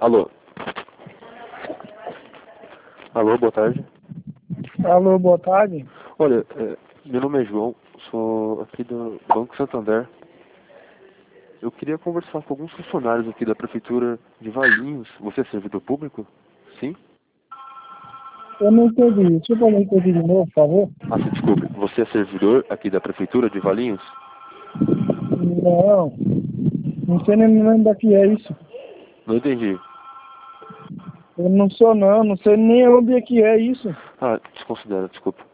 Alô? Alô, boa tarde. Alô, boa tarde. Olha, meu nome é João, sou aqui do Banco Santander. Eu queria conversar com alguns funcionários aqui da Prefeitura de Valinhos. Você é servidor público? Sim? Eu não entendi. Deixa eu falar entendi de novo, por favor. Ah, se desculpe. Você é servidor aqui da Prefeitura de Valinhos? Não, não sei nem me lembrar que é isso. Não entendi. Eu não sou não sei nem onde é que é isso. Ah, desconsidera, desculpa.